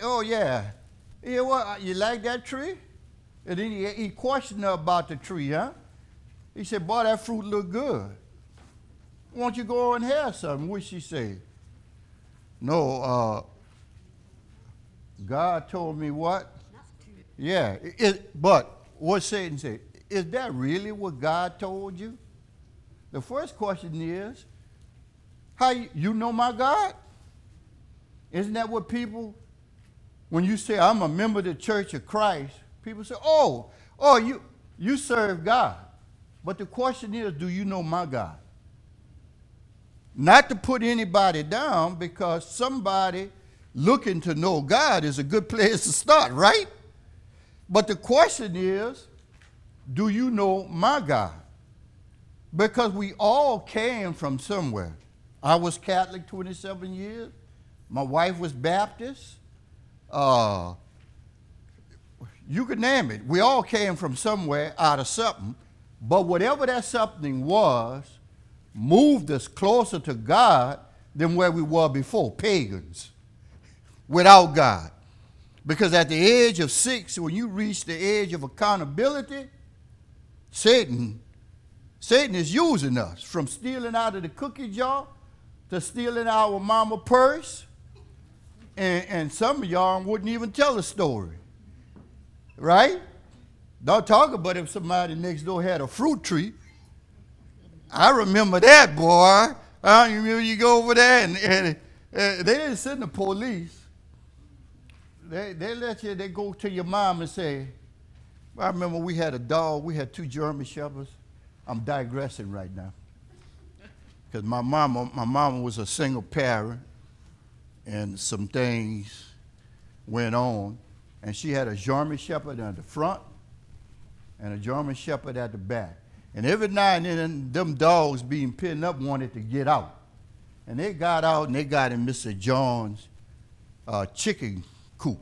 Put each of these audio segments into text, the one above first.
oh, yeah. Yeah, what, you like that tree? And then he questioned her about the tree, huh? He said, boy, that fruit look good. Why don't you go and have some? What she say? No, God told me what? Yeah, but what Satan said, is that really what God told you? The first question is, how you know my God? Isn't that what people, when you say, I'm a member of the Church of Christ, people say, oh, you serve God. But the question is, do you know my God? Not to put anybody down, because somebody looking to know God is a good place to start, right? But the question is, do you know my God? Because we all came from somewhere. I was Catholic 27 years. My wife was Baptist. You could name it. We all came from somewhere out of something. But whatever that something was, moved us closer to God than where we were before, pagans, without God. Because at the age of 6, when you reach the age of accountability, Satan is using us, from stealing out of the cookie jar to stealing our mama purse. And some of y'all wouldn't even tell a story, right? Don't talk about if somebody next door had a fruit tree. I remember that, boy. You remember you go over there and they didn't send the police. They let you, they go to your mom and say, I remember we had a dog, we had 2 German shepherds. I'm digressing right now. Because my mama was a single parent, and some things went on. And she had a German shepherd at the front and a German shepherd at the back. And every now and then, them dogs being pinned up wanted to get out. And they got out and they got in Mr. John's chicken coop.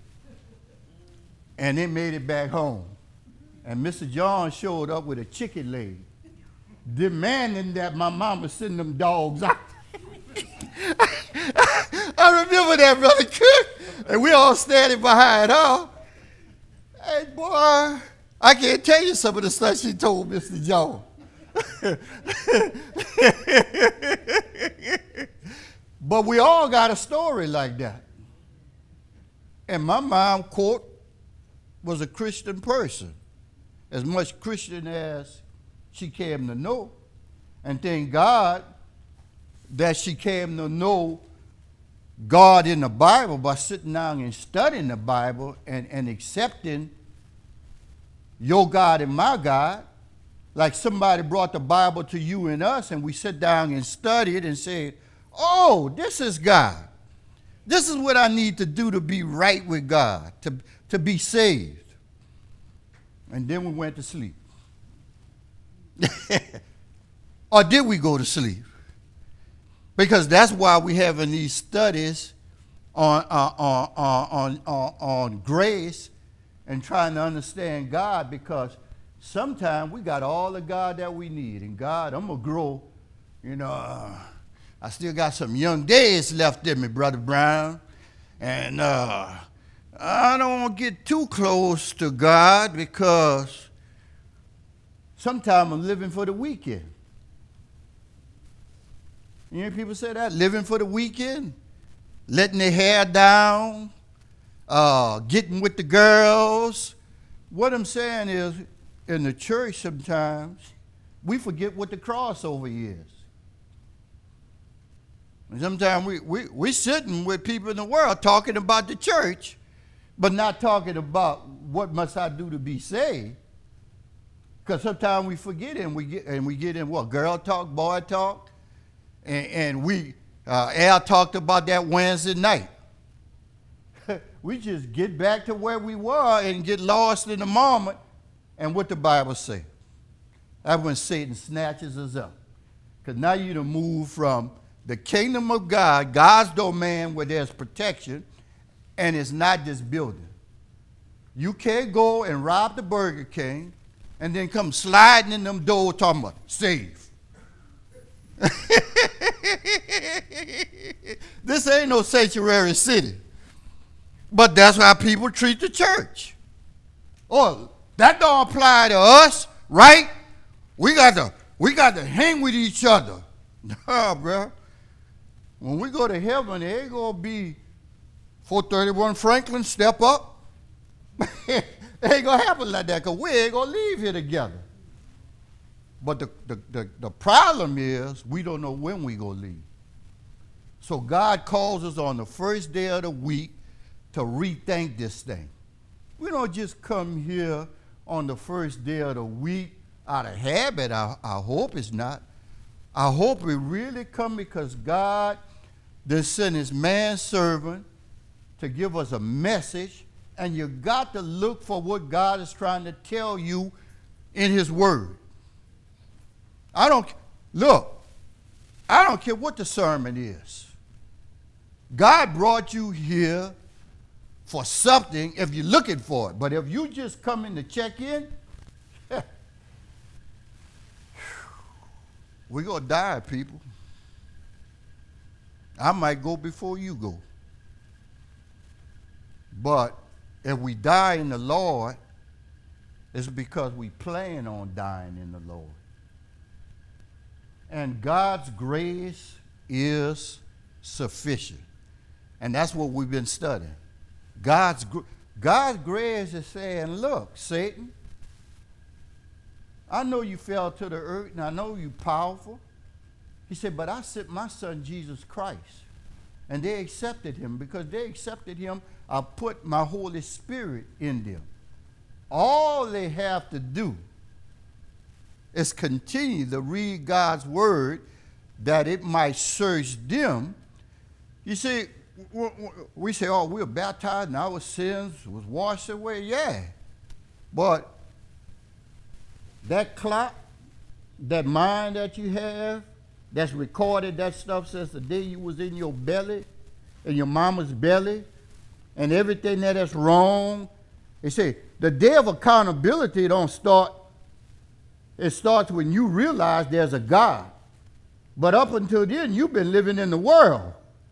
And they made it back home. And Mr. John showed up with a chicken leg, demanding that my mama send them dogs out. I remember that, Brother Cook. And we all standing behind her. Hey, boy, I can't tell you some of the stuff she told Mr. John. But we all got a story like that. And my mom, quote, was a Christian person, as much Christian as she came to know. And thank God that she came to know God in the Bible by sitting down and studying the Bible and accepting your God and my God. Like somebody brought the Bible to you and us, and we sit down and study it and say, oh, this is God. This is what I need to do to be right with God, to be saved. And then we went to sleep. Or did we go to sleep? Because that's why we're having these studies on grace and trying to understand God, because sometimes we got all the God that we need. And God, I'm going to grow. You know, I still got some young days left in me, Brother Brown. And I don't want to get too close to God, because sometimes I'm living for the weekend. You hear people say that? Living for the weekend, letting their hair down, getting with the girls. What I'm saying is, in the church sometimes, we forget what the crossover is. And sometimes we're sitting with people in the world talking about the church, but not talking about what must I do to be saved. Because sometimes we forget it, and we get in what? Girl talk, boy talk. And Al talked about that Wednesday night. We just get back to where we were and get lost in the moment and what the Bible says. That's when Satan snatches us up. Because now you done move from the kingdom of God, God's domain where there's protection, and it's not this building. You can't go and rob the Burger King and then come sliding in them doors talking about save. This ain't no sanctuary city. But that's how people treat the church. Oh, that don't apply to us, right? We got to hang with each other. Nah, bro. When we go to heaven, it ain't going to be 431 Franklin, step up. It ain't going to happen like that because we ain't going to leave here together. But the problem is we don't know when we going to leave. So God calls us on the first day of the week to rethink this thing. We don't just come here on the first day of the week out of habit. I hope it's not. I hope we really come because God sent his manservant to give us a message, and you got to look for what God is trying to tell you in his word. I don't care what the sermon is. God brought you here for something if you're looking for it. But if you just come in to check in, we're going to die, people. I might go before you go. But if we die in the Lord, it's because we plan on dying in the Lord. And God's grace is sufficient. And that's what we've been studying. God's grace is saying, look, Satan, I know you fell to the earth, and I know you're powerful. He said, but I sent my son, Jesus Christ. And they accepted him. Because they accepted him, I put my Holy Spirit in them. All they have to do is continue to read God's word that it might search them. You see, we say, oh, we're baptized and our sins was washed away. Yeah. But that clock, that mind that you have, that's recorded that stuff since the day you was in your belly, in your mama's belly, and everything that is wrong. They say the day of accountability don't start. It starts when you realize there's a God. But up until then, you've been living in the world.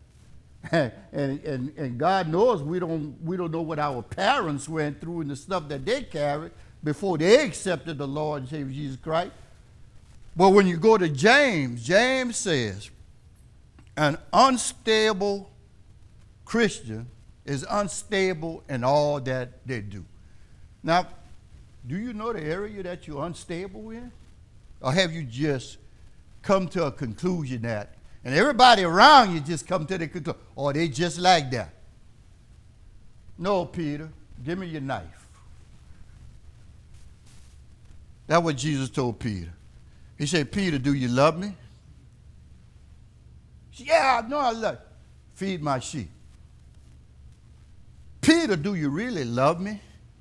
and God knows we don't know what our parents went through and the stuff that they carried before they accepted the Lord and Savior Jesus Christ. But when you go to James, James says, an unstable Christian is unstable in all that they do. Now, do you know the area that you're unstable in? Or have you just come to a conclusion that, and everybody around you just come to the conclusion, oh, they just like that? No, Peter, give me your knife. That's what Jesus told Peter. He said, Peter, do you love me? Said, yeah, I know I love you. Feed my sheep. Peter, do you really love me?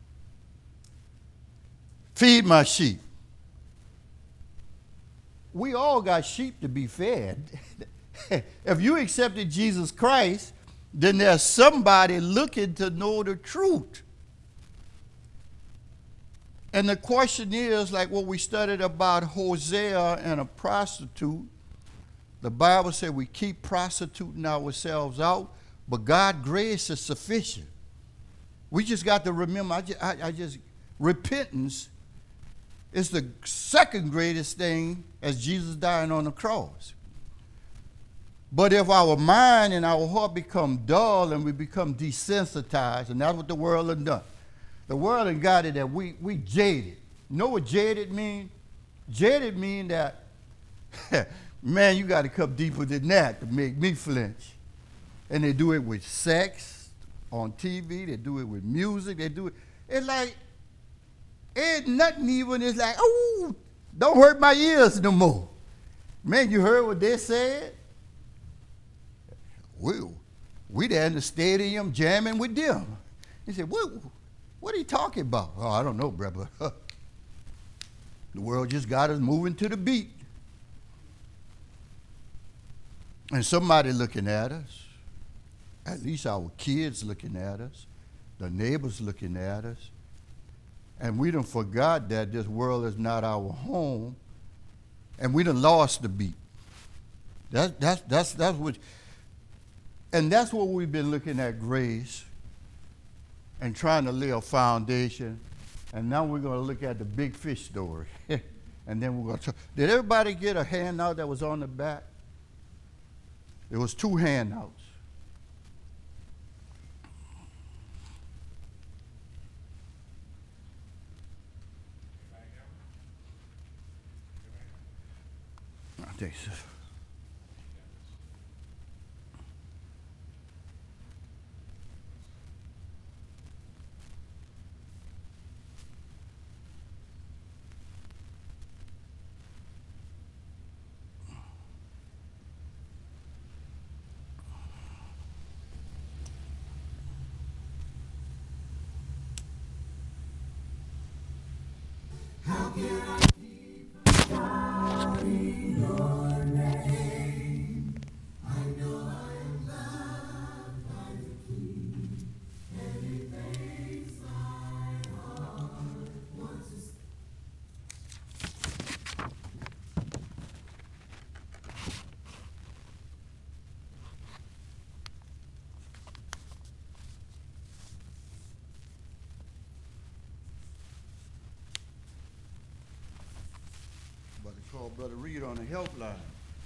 Feed my sheep. We all got sheep to be fed. If you accepted Jesus Christ, then there's somebody looking to know the truth. And the question is, like what we studied about Hosea and a prostitute, the Bible said we keep prostituting ourselves out, but God's grace is sufficient. We just got to remember, repentance is the second greatest thing as Jesus dying on the cross. But if our mind and our heart become dull and we become desensitized, and that's what the world has done. The world has got it that we jaded. You know what jaded mean? Jaded mean that, man, you got to come deeper than that to make me flinch. And they do it with sex on TV. They do it with music. They do it. It's like, ain't nothing even. It's like, oh, don't hurt my ears no more. Man, you heard what they said? We there in the stadium jamming with them. He said, what are you talking about? Oh, I don't know, brother. The world just got us moving to the beat. And somebody looking at us, at least our kids looking at us, the neighbors looking at us, and we done forgot that this world is not our home, and we done lost the beat. That's what, and that's what we've been looking at grace. and trying to lay a foundation. And now we're going to look at the big fish story. And then we're going to. Did everybody get a handout that was on the back? There was 2 handouts. I think so. Call Brother Reed on the helpline.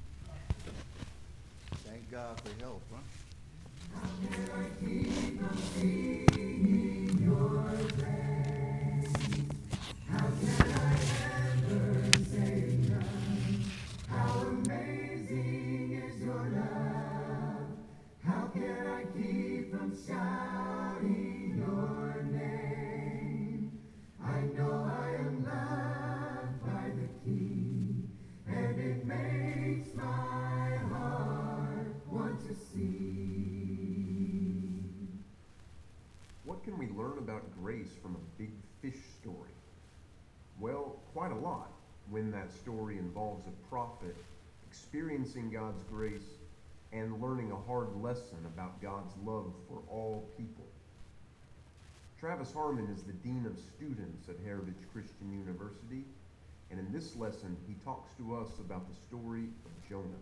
Thank God for help, huh? How can I keep from seeing your face? How can I ever say none? How amazing is your love? How can I keep from shouting your name? I know I am loved by the King, and it makes my heart want to sing. What can we learn about grace from a big fish story? Well, quite a lot when that story involves a prophet experiencing God's grace and learning a hard lesson about God's love for all people. Travis Harmon is the Dean of Students at Heritage Christian University, and in this lesson he talks to us about the story of Jonah.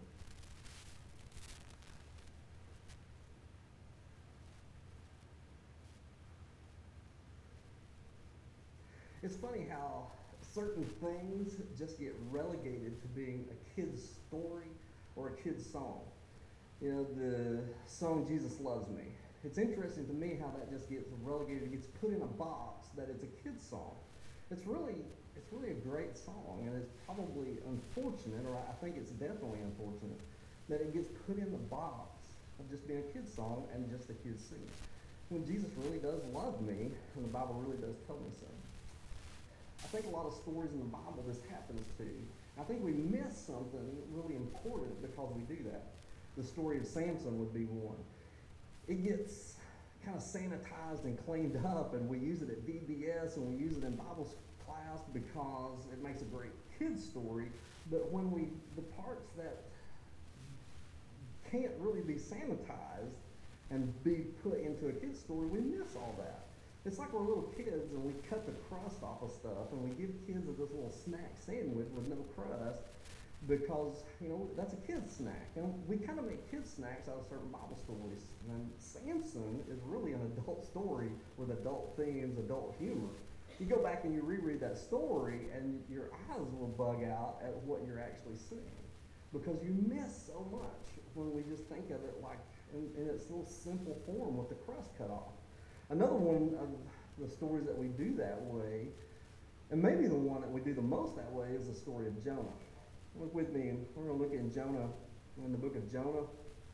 It's funny how certain things just get relegated to being a kid's story or a kid's song. You know, the song Jesus Loves Me. It's interesting to me how that just gets relegated, it gets put in a box that it's a kid's song. It's really a great song, and it's probably unfortunate, or I think it's definitely unfortunate, that it gets put in the box of just being a kid's song and just the kids sing it. When Jesus really does love me, and the Bible really does tell me so. I think a lot of stories in the Bible this happens to. I think we miss something really important because we do that. The story of Samson would be one. It gets kind of sanitized and cleaned up, and we use it at VBS and we use it in Bible class because it makes a great kid's story. But when the parts that can't really be sanitized and be put into a kid's story, we miss all that. It's like we're little kids and we cut the crust off of stuff and we give kids this little snack sandwich with no crust because, you know, that's a kid's snack. And we kind of make kids snacks out of certain Bible stories. And Samson is really an adult story with adult themes, adult humor. You go back and you reread that story and your eyes will bug out at what you're actually seeing because you miss so much when we just think of it like in its little simple form with the crust cut off. Another one of the stories that we do that way, and maybe the one that we do the most that way, is the story of Jonah. Look with me, and we're going to look at Jonah, in the book of Jonah.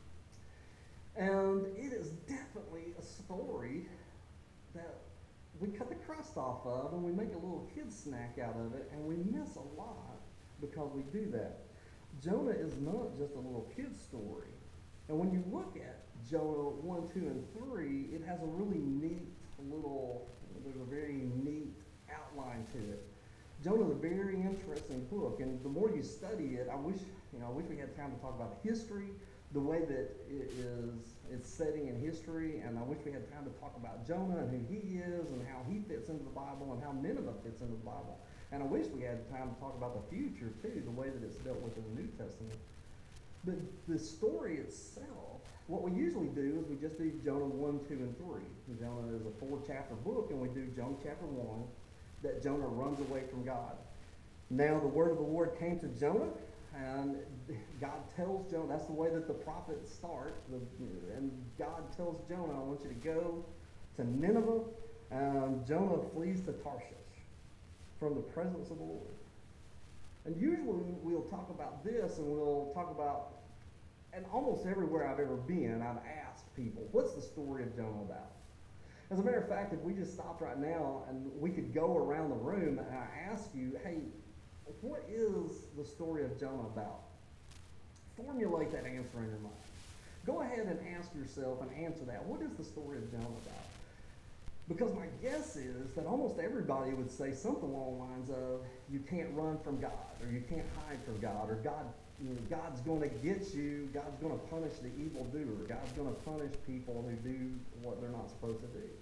And it is definitely a story that we cut the crust off of, and we make a little kid snack out of it, and we miss a lot because we do that. Jonah is not just a little kid story. And when you look at Jonah 1, 2, and 3, it has a really neat there's a very neat outline to it. Jonah is a very interesting book, and the more you study it, I wish we had time to talk about the history, the way that it's setting in history, and I wish we had time to talk about Jonah and who he is and how he fits into the Bible and how Nineveh fits into the Bible. And I wish we had time to talk about the future too, the way that it's dealt with in the New Testament. But the story itself, what we usually do is we just do Jonah 1, 2, and 3. Jonah is a 4-chapter book, and we do Jonah chapter 1, that Jonah runs away from God. Now the word of the Lord came to Jonah, and God tells Jonah, that's the way that the prophets start, and God tells Jonah, I want you to go to Nineveh, and Jonah flees to Tarshish from the presence of the Lord. And usually we'll talk about this, and we'll talk about, and almost everywhere I've ever been, I've asked people, what's the story of Jonah about? As a matter of fact, if we just stopped right now and we could go around the room and I ask you, hey, what is the story of Jonah about? Formulate that answer in your mind. Go ahead and ask yourself and answer that. What is the story of Jonah about? Because my guess is that almost everybody would say something along the lines of, you can't run from God, or you can't hide from God, or God's going to get you, God's going to punish the evildoer, God's going to punish people who do what they're not supposed to do.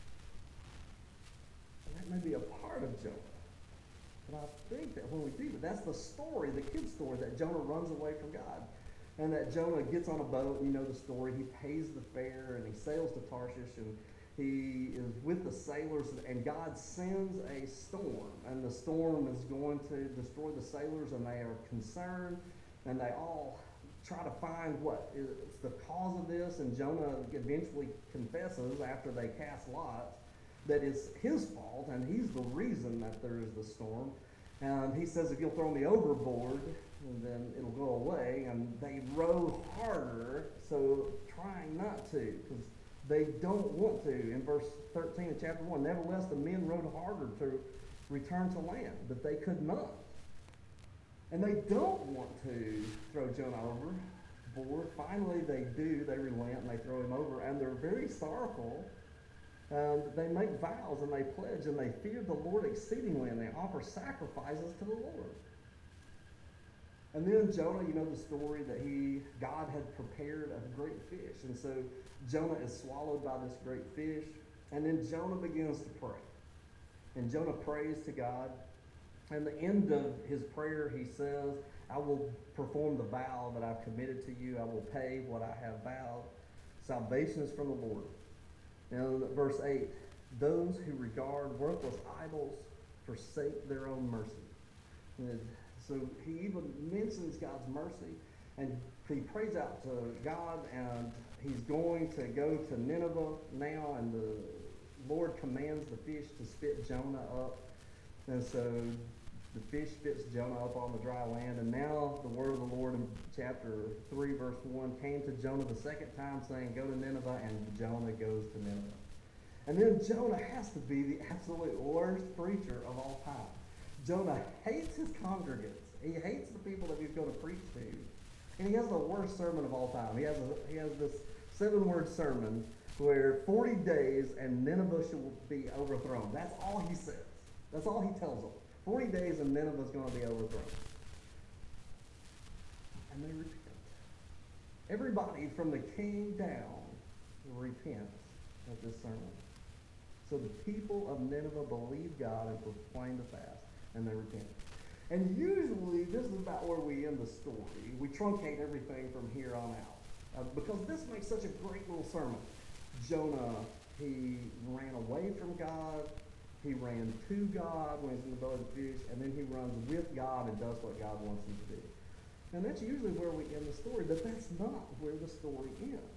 And that may be a part of Jonah. But I think that when we do that's the story, the kid's story, that Jonah runs away from God. And that Jonah gets on a boat, you know the story, he pays the fare, and he sails to Tarshish, and he is with the sailors, and God sends a storm, and the storm is going to destroy the sailors, and they are concerned, and they all try to find what is the cause of this, and Jonah eventually confesses after they cast lots that it's his fault, and he's the reason that there is the storm. And he says, if you'll throw me overboard, then it'll go away, and they row harder, so trying not to, because they don't want to. In verse 13 of chapter 1, nevertheless the men rowed harder to return to land, but they could not. And they don't want to throw Jonah overboard. Finally they do. They relent and they throw him over, and they're very sorrowful. They make vows and they pledge, and they fear the Lord exceedingly, and they offer sacrifices to the Lord. And then Jonah, you know the story that God had prepared a great fish. And so Jonah is swallowed by this great fish. And then Jonah begins to pray. And Jonah prays to God. And at the end of his prayer, he says, I will perform the vow that I've committed to you. I will pay what I have vowed. Salvation is from the Lord. Now, verse 8, those who regard worthless idols forsake their own mercy. And so he even mentions God's mercy, and he prays out to God, and he's going to go to Nineveh now, and the Lord commands the fish to spit Jonah up. And so the fish spits Jonah up on the dry land, and now the word of the Lord in chapter 3, verse 1, came to Jonah the second time, saying, go to Nineveh, and Jonah goes to Nineveh. And then Jonah has to be the absolute worst preacher of all time. Jonah hates his congregants. He hates the people that he's going to preach to. And he has the worst sermon of all time. He has this 7-word sermon where 40 days and Nineveh shall be overthrown. That's all he says. That's all he tells them. 40 days and Nineveh is going to be overthrown. And they repent. Everybody from the king down repents at this sermon. So the people of Nineveh believe God and proclaim the fast, and they repent. And usually, this is about where we end the story. We truncate everything from here on out. Because this makes such a great little sermon. Jonah, he ran away from God. He ran to God when he's in the belly of the fish. And then he runs with God and does what God wants him to do. And that's usually where we end the story. But that's not where the story ends.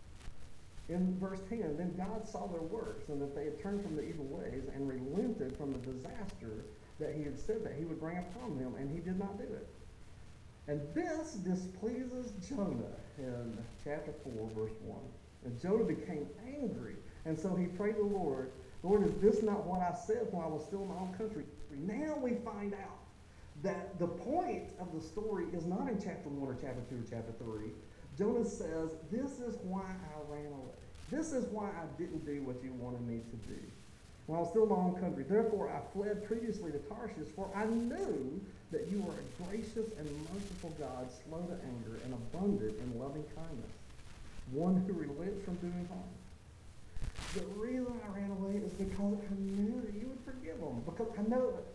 In verse 10, then God saw their works, and that they had turned from the evil ways and relented from the disaster that he had said that he would bring upon them, and he did not do it. And this displeases Jonah in chapter 4, verse 1. And Jonah became angry, and so he prayed to the Lord, Lord, is this not what I said when I was still in my own country? Now we find out that the point of the story is not in chapter 1 or chapter 2 or chapter 3. Jonah says, this is why I ran away. This is why I didn't do what you wanted me to do when I was still in my own country. Therefore I fled previously to Tarshish, for I knew that you are a gracious and merciful God, slow to anger and abundant in loving kindness, one who relents from doing harm. The reason I ran away is because I knew that you would forgive them. Because I know that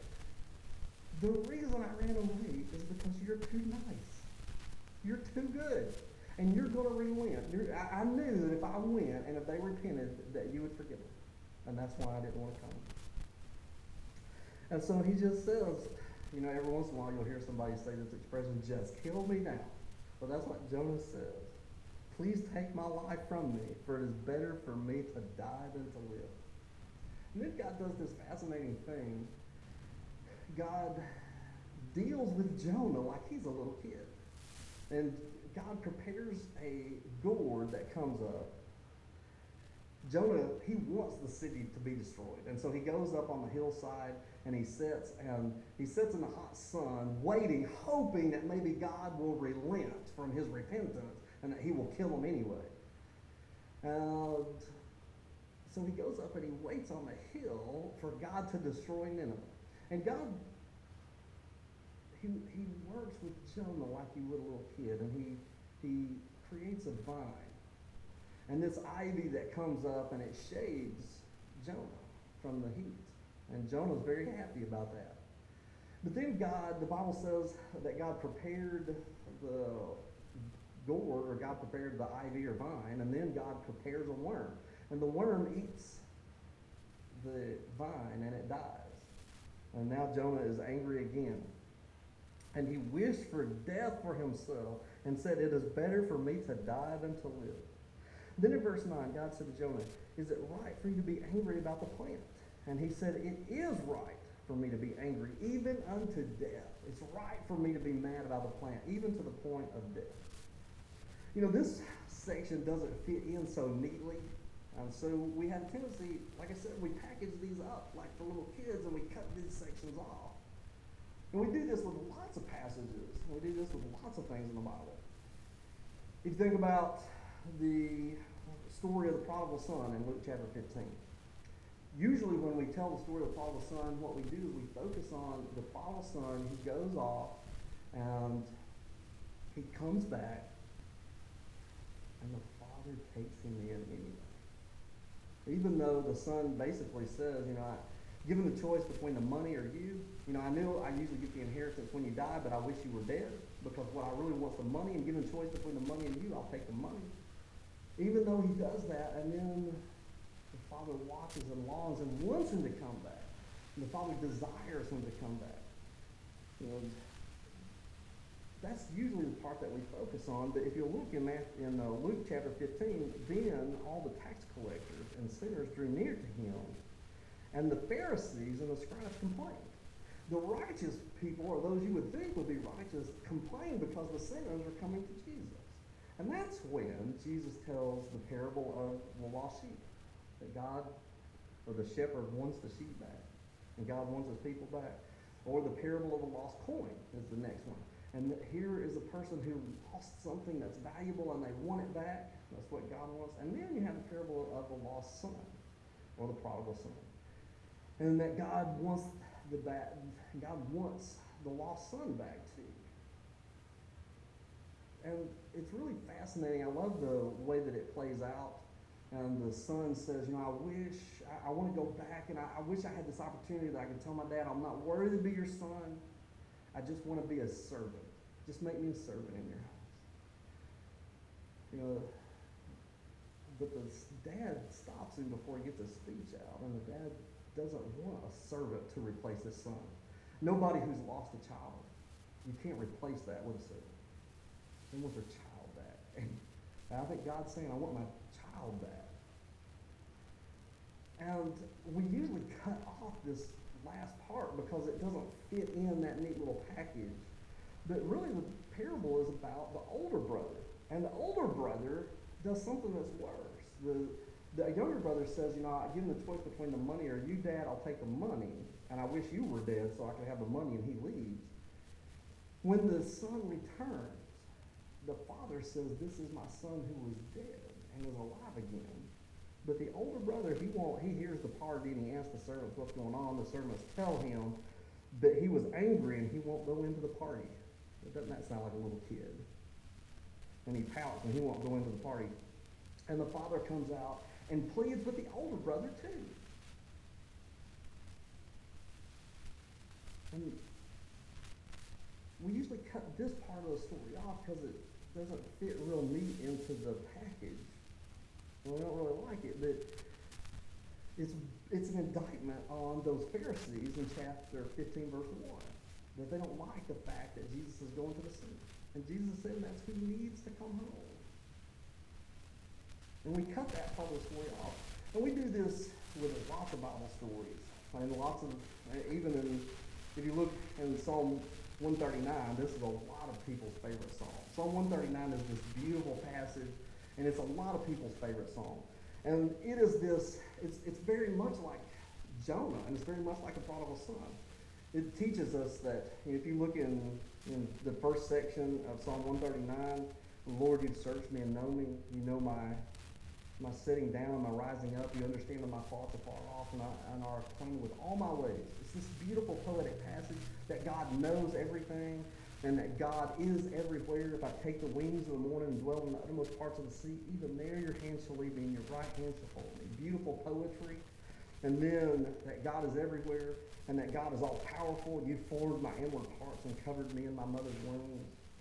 the reason I ran away is because you're too nice. You're too good. And you're going to relent. I knew that if I went and if they repented, that you would forgive them. And that's why I didn't want to come. And so he just says, you know, every once in a while you'll hear somebody say this expression, just kill me now. Well, that's what Jonah says. Please take my life from me, for it is better for me to die than to live. And then God does this fascinating thing. God deals with Jonah like he's a little kid. And God prepares a gourd that comes up. Jonah, he wants the city to be destroyed. And so he goes up on the hillside and he sits in the hot sun, waiting, hoping that maybe God will relent from his repentance and that he will kill him anyway. And so he goes up and he waits on the hill for God to destroy Nineveh. And God, he works with Jonah like he would a little kid, and he creates a vine. And this ivy that comes up and it shades Jonah from the heat. And Jonah's very happy about that. But then God, the Bible says that God prepared the gourd, or God prepared the ivy or vine, and then God prepares a worm. And the worm eats the vine and it dies. And now Jonah is angry again. And he wished for death for himself and said, it is better for me to die than to live. Then in verse 9, God said to Jonah, is it right for you to be angry about the plant? And he said, it is right for me to be angry, even unto death. It's right for me to be mad about the plant, even to the point of death. You know, this section doesn't fit in so neatly. And so we have a tendency, like I said, we package these up like for little kids and we cut these sections off. And we do this with lots of passages. We do this with lots of things in the Bible. If you think about the story of the prodigal son in Luke chapter 15. Usually when we tell the story of the prodigal son, what we do is we focus on the prodigal son who goes off and he comes back and the father takes him in anyway. Even though the son basically says, you know, given the choice between the money or you, you know, I knew I usually get the inheritance when you die, but I wish you were dead, because what I really want is the money, and given the choice between the money and you, I'll take the money. Even though he does that, and then the father watches and longs and wants him to come back. And the father desires him to come back. You know, that's usually the part that we focus on. But if you look in Luke chapter 15, then all the tax collectors and sinners drew near to him, and the Pharisees and the scribes complained. The righteous people, or those you would think would be righteous, complained because the sinners are coming to Jesus. And that's when Jesus tells the parable of the lost sheep. That God, or the shepherd, wants the sheep back. And God wants his people back. Or the parable of the lost coin is the next one. And here is a person who lost something that's valuable and they want it back. That's what God wants. And then you have the parable of the lost son, or the prodigal son. And that God wants the lost son back too. And it's really fascinating. I love the way that it plays out. And the son says, you know, I want to go back, and I wish I had this opportunity that I could tell my dad, I'm not worthy to be your son. I just want to be a servant. Just make me a servant in your house. You know, but the dad stops him before he gets his speech out, and the dad doesn't want a servant to replace his son. Nobody who's lost a child, you can't replace that with a servant. They want their child back. And I think God's saying, I want my child back. And we usually cut off this last part because it doesn't fit in that neat little package. But really the parable is about the older brother. And the older brother does something that's worse. The younger brother says, you know, given the choice between the money or you, Dad, I'll take the money, and I wish you were dead so I could have the money, and he leaves. When the son returns, the father says, this is my son who was dead and is alive again. But the older brother, he hears the party and he asks the servants what's going on. The servants tell him that he was angry and he won't go into the party. Doesn't that sound like a little kid? And he pouts and he won't go into the party. And the father comes out and pleads with the older brother too. And we usually cut this part of the story off because doesn't fit real neat into the package. And we don't really like it, but it's an indictment on those Pharisees in chapter 15, verse 1, that they don't like the fact that Jesus is going to the sea. And Jesus said that's who needs to come home. And we cut that part of the story off. And we do this with lots of Bible stories. And lots of, even in, if you look in Psalm 139, this is a lot of people's favorite song. Psalm 139 is this beautiful passage, and it's a lot of people's favorite song. And it is this, it's very much like Jonah, and it's very much like a prodigal son. It teaches us that if you look in the first section of Psalm 139, Lord, you've searched me and know me. You know my sitting down, my rising up. You understand that my thoughts are far off and are acquainted with all my ways. It's this beautiful poetic passage that God knows everything and that God is everywhere. If I take the wings of the morning and dwell in the uttermost parts of the sea, even there your hand shall lead me and your right hand shall hold me. Beautiful poetry. And then that God is everywhere and that God is all powerful. You formed my inward parts and covered me in my mother's womb.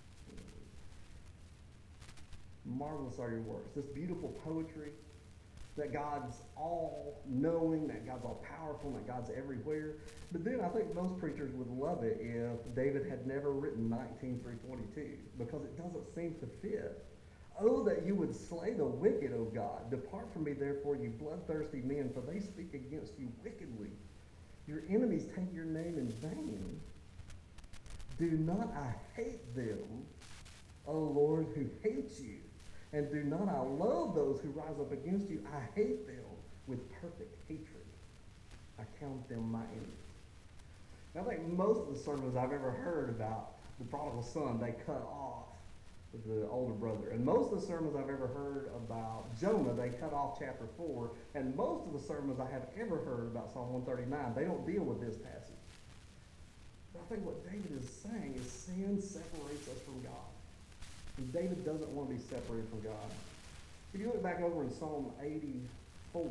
Marvelous are your works. This beautiful poetry, that God's all knowing, that God's all powerful, that God's everywhere. But then I think most preachers would love it if David had never written 19:3-22, because it doesn't seem to fit. Oh, that you would slay the wicked, O God. Depart from me, therefore, you bloodthirsty men, for they speak against you wickedly. Your enemies take your name in vain. Do not I hate them, O Lord, who hate you. And do not I loathe those who rise up against you. I hate them with perfect hatred. I count them my enemies. Now, I think most of the sermons I've ever heard about the prodigal son, they cut off the older brother. And most of the sermons I've ever heard about Jonah, they cut off chapter 4. And most of the sermons I have ever heard about Psalm 139, they don't deal with this passage. But I think what David is saying is sin separates us from God. And David doesn't want to be separated from God. If you look back over in Psalm 84,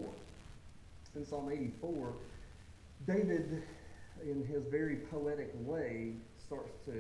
David, in his very poetic way, starts to